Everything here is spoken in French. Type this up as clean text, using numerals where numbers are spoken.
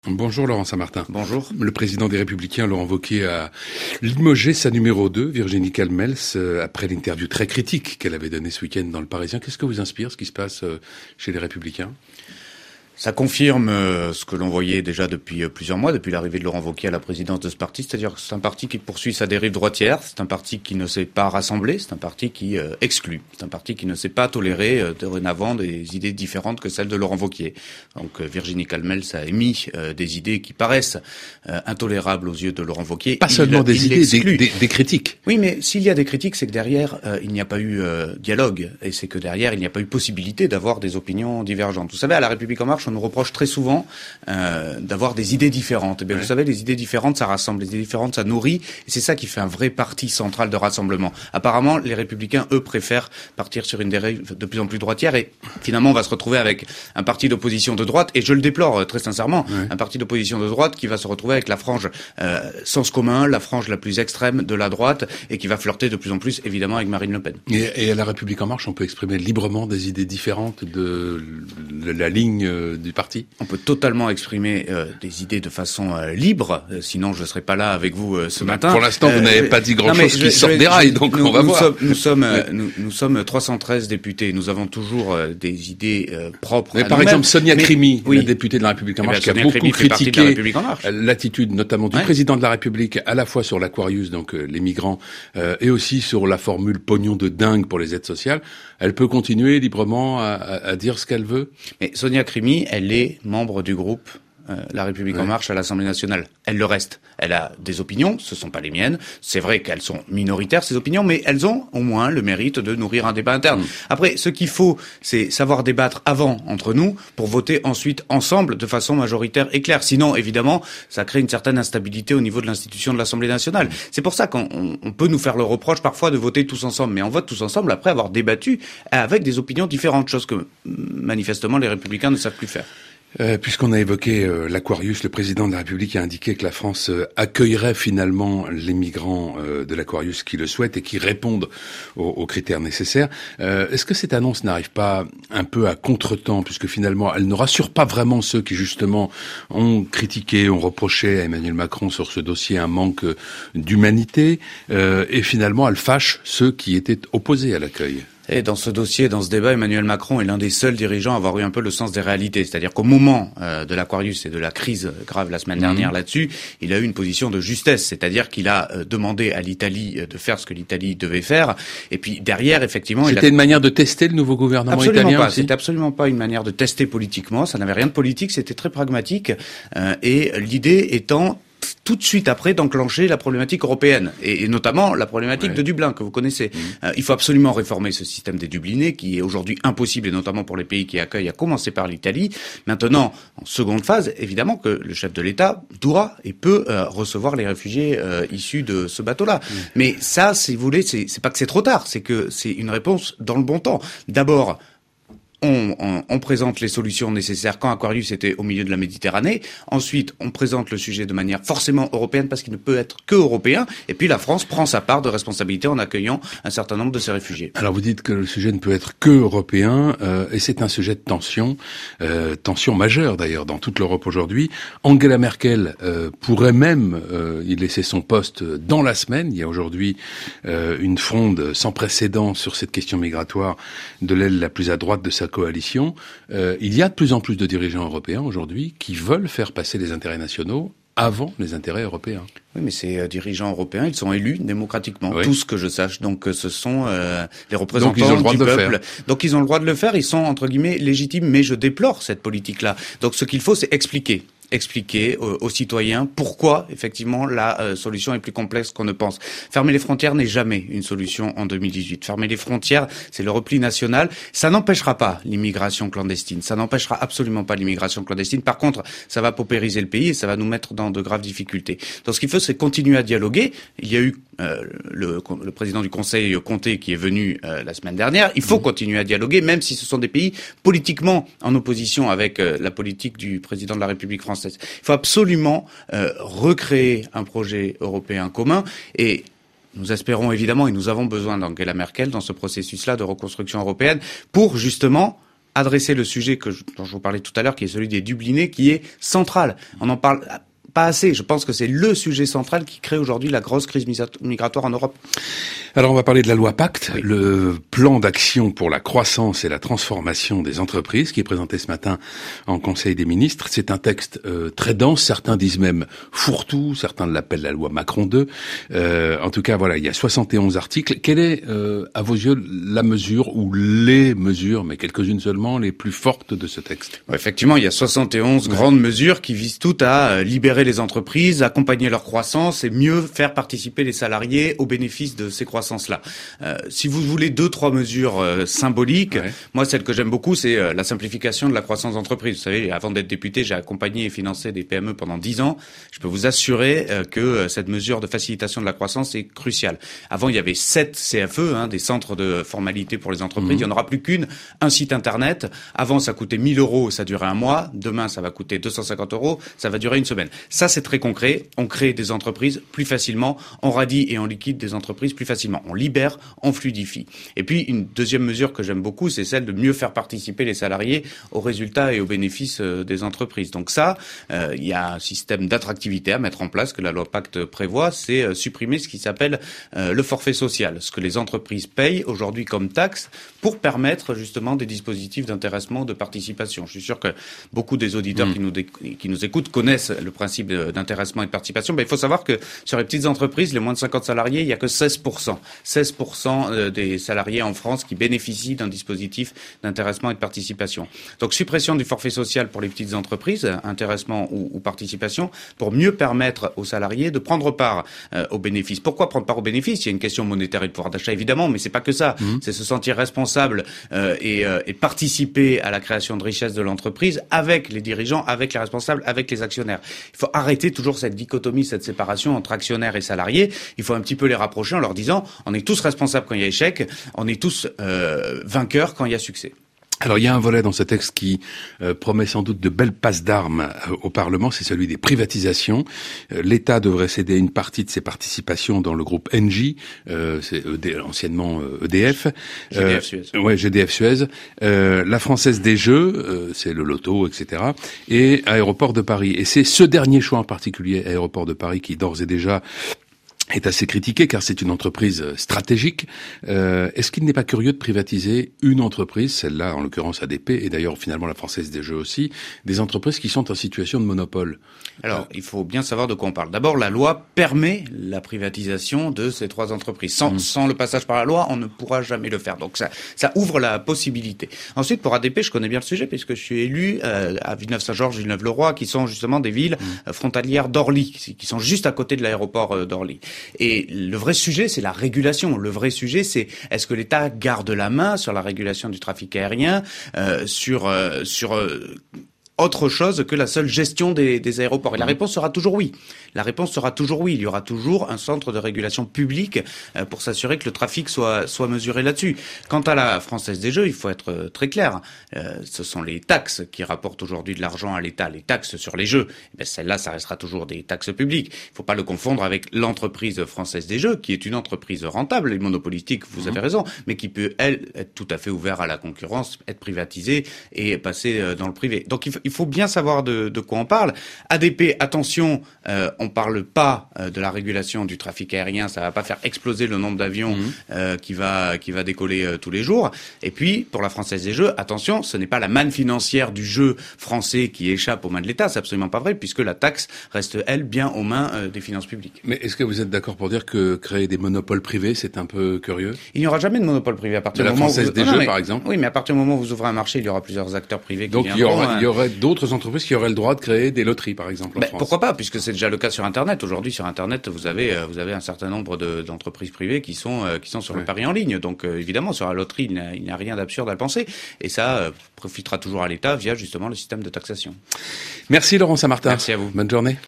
Bonjour Laurent Saint-Martin. Bonjour. Le président des Républicains, Laurent Wauquiez, a limogé sa numéro 2, Virginie Calmels, après l'interview très critique qu'elle avait donnée ce week-end dans Le Parisien. Qu'est-ce que vous inspire, ce qui se passe chez les Républicains ? Ça confirme ce que l'on voyait déjà depuis plusieurs mois, depuis l'arrivée de Laurent Wauquiez à la présidence de ce parti, c'est-à-dire que c'est un parti qui poursuit sa dérive droitière, c'est un parti qui ne s'est pas rassemblé, c'est un parti qui exclut, c'est un parti qui ne sait pas tolérer dorénavant des idées différentes que celles de Laurent Wauquiez. Donc Virginie Calmels a émis des idées qui paraissent intolérables aux yeux de Laurent Wauquiez. Pas seulement des idées, des critiques. Oui, mais s'il y a des critiques, c'est que derrière, il n'y a pas eu dialogue, et c'est que derrière, il n'y a pas eu possibilité d'avoir des opinions divergentes. Vous savez, à La République En Marche, on nous reproche très souvent d'avoir des idées différentes. Eh bien, vous savez, les idées différentes, ça rassemble. Les idées différentes, ça nourrit. Et c'est ça qui fait un vrai parti central de rassemblement. Apparemment, les Républicains, eux, préfèrent partir sur une dérive de plus en plus droitière. Et finalement, on va se retrouver avec un parti d'opposition de droite. Et je le déplore très sincèrement. Ouais. Un parti d'opposition de droite qui va se retrouver avec la frange sens commun, la frange la plus extrême de la droite, et qui va flirter de plus en plus, évidemment, avec Marine Le Pen. Et à La République En Marche, on peut exprimer librement des idées différentes de la ligne du parti. On peut totalement exprimer des idées de façon libre, sinon je ne serais pas là avec vous ce matin. Pour l'instant, vous n'avez pas dit grand-chose qui sort des rails, donc on va voir. Nous sommes 313 députés, nous avons toujours des idées propres. Mais par exemple, Sonia Crimi, la députée de La République En Marche, qui a beaucoup critiqué l'attitude notamment du président de la République, à la fois sur l'Aquarius, donc les migrants, et aussi sur la formule pognon de dingue pour les aides sociales. Elle peut continuer librement à dire ce qu'elle veut. Mais Sonia Crimi, elle est membre du groupe La République En Marche à l'Assemblée nationale. Elle le reste. Elle a des opinions, ce sont pas les miennes. C'est vrai qu'elles sont minoritaires, ces opinions, mais elles ont au moins le mérite de nourrir un débat interne. Après, ce qu'il faut, c'est savoir débattre avant entre nous pour voter ensuite ensemble de façon majoritaire et claire. Sinon, évidemment, ça crée une certaine instabilité au niveau de l'institution de l'Assemblée nationale. C'est pour ça qu'on peut nous faire le reproche parfois de voter tous ensemble, mais on vote tous ensemble après avoir débattu avec des opinions différentes, chose que manifestement les Républicains ne savent plus faire. Puisqu'on a évoqué l'Aquarius, le président de la République a indiqué que la France accueillerait finalement les migrants de l'Aquarius qui le souhaitent et qui répondent aux critères nécessaires. Est-ce que cette annonce n'arrive pas un peu à contretemps, puisque finalement elle ne rassure pas vraiment ceux qui justement ont critiqué, ont reproché à Emmanuel Macron sur ce dossier un manque d'humanité, et finalement elle fâche ceux qui étaient opposés à l'accueil? Et dans ce dossier, dans ce débat, Emmanuel Macron est l'un des seuls dirigeants à avoir eu un peu le sens des réalités. C'est-à-dire qu'au moment de l'Aquarius et de la crise grave la semaine dernière là-dessus, il a eu une position de justesse. C'est-à-dire qu'il a demandé à l'Italie de faire ce que l'Italie devait faire. Et puis derrière, effectivement... C'était une manière de tester le nouveau gouvernement italien aussi ? C'était absolument pas une manière de tester politiquement. Ça n'avait rien de politique, c'était très pragmatique. Et l'idée étant... tout de suite après d'enclencher la problématique européenne et notamment la problématique de Dublin que vous connaissez. Il faut absolument réformer ce système des Dublinés qui est aujourd'hui impossible et notamment pour les pays qui accueillent, à commencer par l'Italie. Maintenant, en seconde phase, évidemment que le chef de l'État doit et peut recevoir les réfugiés issus de ce bateau-là. Mais ça, si vous voulez, c'est pas que c'est trop tard, c'est que c'est une réponse dans le bon temps. D'abord, on présente les solutions nécessaires quand Aquarius était au milieu de la Méditerranée. Ensuite, on présente le sujet de manière forcément européenne parce qu'il ne peut être que européen. Et puis la France prend sa part de responsabilité en accueillant un certain nombre de ces réfugiés. Alors vous dites que le sujet ne peut être que européen et c'est un sujet de tension majeure d'ailleurs dans toute l'Europe aujourd'hui. Angela Merkel pourrait même y laisser son poste dans la semaine. Il y a aujourd'hui une fronde sans précédent sur cette question migratoire de l'aile la plus à droite de sa coalition. Il y a de plus en plus de dirigeants européens aujourd'hui qui veulent faire passer les intérêts nationaux avant les intérêts européens. Oui, mais ces dirigeants européens, ils sont élus démocratiquement, tous que je sache. Donc ce sont les représentants du peuple. Donc ils ont le droit de le faire, ils sont entre guillemets légitimes, mais je déplore cette politique-là. Donc ce qu'il faut, c'est expliquer aux citoyens pourquoi, effectivement, la solution est plus complexe qu'on ne pense. Fermer les frontières n'est jamais une solution en 2018. Fermer les frontières, c'est le repli national. Ça n'empêchera pas l'immigration clandestine. Ça n'empêchera absolument pas l'immigration clandestine. Par contre, ça va paupériser le pays et ça va nous mettre dans de graves difficultés. Donc ce qu'il faut, c'est continuer à dialoguer. Il y a eu le président du Conseil Conté qui est venu la semaine dernière. Il faut continuer à dialoguer, même si ce sont des pays politiquement en opposition avec la politique du président de la République française. Il faut absolument recréer un projet européen commun et nous espérons évidemment et nous avons besoin d'Angela Merkel dans ce processus-là de reconstruction européenne pour justement adresser le sujet dont je vous parlais tout à l'heure, qui est celui des Dublinés, qui est central. On en parle pas assez. Je pense que c'est le sujet central qui crée aujourd'hui la grosse crise migratoire en Europe. Alors on va parler de la loi Pacte, oui. Le plan d'action pour la croissance et la transformation des entreprises qui est présenté ce matin en Conseil des ministres. C'est un texte très dense, certains disent même fourre-tout, certains l'appellent la loi Macron 2. En tout cas, voilà, il y a 71 articles. Quelle est, à vos yeux, la mesure ou les mesures, mais quelques-unes seulement, les plus fortes de ce texte? Effectivement, il y a 71 grandes mesures qui visent toutes à libérer les entreprises, accompagner leur croissance et mieux faire participer les salariés aux bénéfices de ces croissances-là. Si vous voulez 2-3 mesures symboliques, moi celle que j'aime beaucoup, c'est la simplification de la croissance d'entreprise. Vous savez, avant d'être député, j'ai accompagné et financé des PME pendant 10 ans. Je peux vous assurer que cette mesure de facilitation de la croissance est cruciale. Avant, il y avait 7 CFE, des centres de formalité pour les entreprises. Il n'y en aura plus qu'une, un site internet. Avant, ça coûtait 1 000 €, ça durait un mois. Demain, ça va coûter 250 €, ça va durer une semaine. Ça, c'est très concret. On crée des entreprises plus facilement, on radie et on liquide des entreprises plus facilement. On libère, on fluidifie. Et puis, une deuxième mesure que j'aime beaucoup, c'est celle de mieux faire participer les salariés aux résultats et aux bénéfices des entreprises. Donc ça, il y a un système d'attractivité à mettre en place que la loi Pacte prévoit, c'est supprimer ce qui s'appelle le forfait social, ce que les entreprises payent aujourd'hui comme taxe pour permettre justement des dispositifs d'intéressement, de participation. Je suis sûr que beaucoup des auditeurs qui nous écoutent connaissent le principe d'intéressement et de participation. Mais il faut savoir que sur les petites entreprises, les moins de 50 salariés, il n'y a que 16%. 16% des salariés en France qui bénéficient d'un dispositif d'intéressement et de participation. Donc suppression du forfait social pour les petites entreprises, intéressement ou participation, pour mieux permettre aux salariés de prendre part aux bénéfices. Pourquoi prendre part aux bénéfices? Il y a une question monétaire et de pouvoir d'achat évidemment, mais c'est pas que ça. C'est se sentir responsable et participer à la création de richesse de l'entreprise avec les dirigeants, avec les responsables, avec les actionnaires. Il faut arrêter toujours cette dichotomie, cette séparation entre actionnaires et salariés. Il faut un petit peu les rapprocher en leur disant on est tous responsables quand il y a échec, on est tous vainqueurs quand il y a succès. Alors il y a un volet dans ce texte qui promet sans doute de belles passes d'armes au Parlement, c'est celui des privatisations. L'État devrait céder une partie de ses participations dans le groupe Engie, c'est anciennement EDF. GDF Suez. GDF Suez. La Française des Jeux, c'est le loto, etc. Et Aéroports de Paris. Et c'est ce dernier choix en particulier, Aéroports de Paris, qui d'ores et déjà est assez critiqué car c'est une entreprise stratégique. Est-ce qu'il n'est pas curieux de privatiser une entreprise, celle-là en l'occurrence ADP et d'ailleurs finalement la Française des Jeux aussi, des entreprises qui sont en situation de monopole? Alors, il faut bien savoir de quoi on parle. D'abord, la loi permet la privatisation de ces 3 entreprises. Sans le passage par la loi, on ne pourra jamais le faire. Donc ça ouvre la possibilité. Ensuite, pour ADP, je connais bien le sujet puisque je suis élu à Villeneuve-Saint-Georges, Villeneuve-le-Roi, qui sont justement des villes frontalières d'Orly, qui sont juste à côté de l'aéroport d'Orly. Et le vrai sujet, c'est la régulation. Le vrai sujet, c'est est-ce que l'État garde la main sur la régulation du trafic aérien, sur autre chose que la seule gestion des aéroports. Et la réponse sera toujours oui. La réponse sera toujours oui. Il y aura toujours un centre de régulation publique pour s'assurer que le trafic soit mesuré là-dessus. Quant à la Française des Jeux, il faut être très clair. Ce sont les taxes qui rapportent aujourd'hui de l'argent à l'État. Les taxes sur les jeux, celles-là, ça restera toujours des taxes publiques. Il ne faut pas le confondre avec l'entreprise Française des Jeux, qui est une entreprise rentable et monopolistique, vous avez raison, mais qui peut, elle, être tout à fait ouverte à la concurrence, être privatisée et passer dans le privé. Donc il faut bien savoir de quoi on parle. ADP, attention, on parle pas de la régulation du trafic aérien, ça va pas faire exploser le nombre d'avions qui va décoller tous les jours. Et puis, pour la Française des Jeux, attention, ce n'est pas la manne financière du jeu français qui échappe aux mains de l'État, c'est absolument pas vrai, puisque la taxe reste, elle, bien aux mains des finances publiques. Mais est-ce que vous êtes d'accord pour dire que créer des monopoles privés, c'est un peu curieux? Il n'y aura jamais de monopole privé à partir du moment où... De la Française des Jeux, par exemple? Oui, mais à partir du moment où vous ouvrez un marché, il y aura plusieurs acteurs privés qui viendront. Donc il y aurait d'autres entreprises qui auraient le droit de créer des loteries, par exemple, en France. Pourquoi pas, puisque c'est déjà le cas sur Internet. Aujourd'hui, sur Internet, vous avez un certain nombre d'entreprises privées qui sont sur le pari en ligne. Donc, évidemment, sur la loterie, il n'y a rien d'absurde à le penser. Et ça profitera toujours à l'État via, justement, le système de taxation. Merci, Laurent Saint-Martin. Merci à vous. Bonne journée.